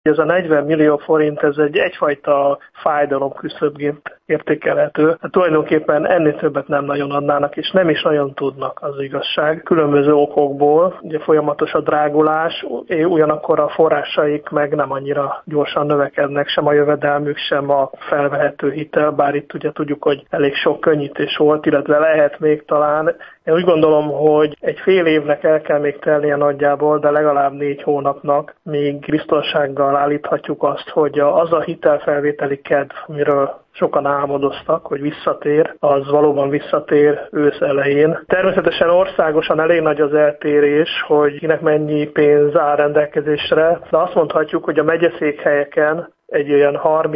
Ez a 40 millió forint, ez egyfajta fájdalom küszöbként értékelhető. Hát tulajdonképpen ennél többet nem nagyon adnának, és nem is nagyon tudnak, az igazság. Különböző okokból, ugye folyamatos a drágulás, ugyanakkor a forrásaik meg nem annyira gyorsan növekednek, sem a jövedelmük, sem a felvehető hitel, bár itt ugye tudjuk, hogy elég sok könnyítés volt, illetve lehet még talán. Én úgy gondolom, hogy egy fél évnek el kell még telnie nagyjából, de legalább 4 hónapnak, még biztonsággal állíthatjuk azt, hogy az a hitelfelvételi kedv, amiről sokan álmodoztak, hogy visszatér, az valóban visszatér ősz elején. Természetesen országosan elég nagy az eltérés, hogy kinek mennyi pénz áll rendelkezésre, de azt mondhatjuk, hogy a megyeszékhelyeken egy olyan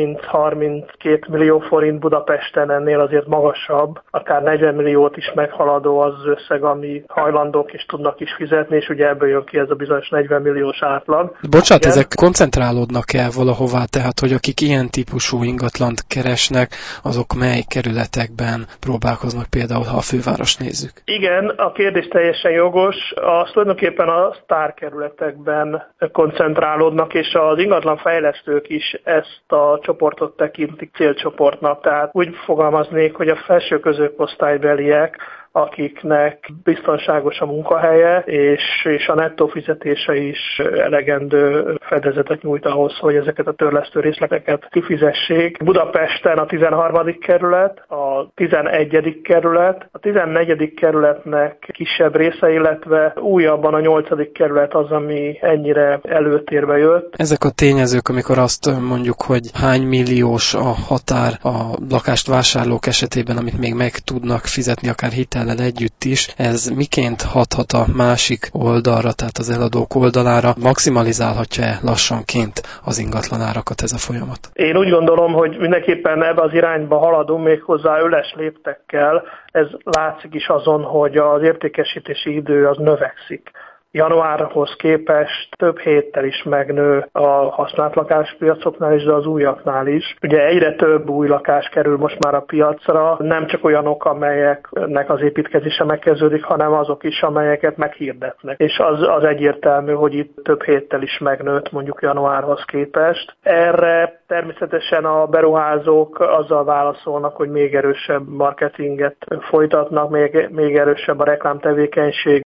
30-32 millió forint, Budapesten ennél azért magasabb, akár 40 milliót is meghaladó az összeg, ami hajlandók és tudnak is fizetni, és ugye ebből jön ki ez a bizonyos 40 milliós átlag. Bocsánat, igen? Ezek koncentrálódnak el valahová, tehát hogy akik ilyen típusú ingatlant keresnek, azok mely kerületekben próbálkoznak, például ha a fővárost nézzük? Igen, a kérdés teljesen jogos. Az tulajdonképpen a sztárkerületekben koncentrálódnak, és az ingatlanfejlesztők is ezt a csoportot tekintik célcsoportnak. Tehát úgy fogalmaznék, hogy a felső középosztálybeliek, akiknek biztonságos a munkahelye, és a nettó fizetése is elegendő fedezetet nyújt ahhoz, hogy ezeket a törlesztő részleteket kifizessék. Budapesten a 13. kerület, a 11. kerület, a 14. kerületnek kisebb része, illetve újabban a 8. kerület az, ami ennyire előtérbe jött. Ezek a tényezők, amikor azt mondjuk, hogy hány milliós a határ a lakást vásárlók esetében, amit még meg tudnak fizetni, akár hitel együtt is, ez miként hathat a másik oldalra, tehát az eladók oldalára, maximalizálhatja-e lassanként az ingatlanárakat ez a folyamat? Én úgy gondolom, hogy mindenképpen ebbe az irányba haladunk, méghozzá öles léptekkel. Ez látszik is azon, hogy az értékesítési idő az növekszik. Januárhoz képest több héttel is megnő a használt lakáspiacoknál is, de az újaknál is. Ugye egyre több új lakás kerül most már a piacra, nem csak olyanok, amelyeknek az építkezése megkezdődik, hanem azok is, amelyeket meghirdetnek. És az egyértelmű, hogy itt több héttel is megnőtt mondjuk januárhoz képest. Erre természetesen a beruházók azzal válaszolnak, hogy még erősebb marketinget folytatnak, még erősebb a reklámtevékenység,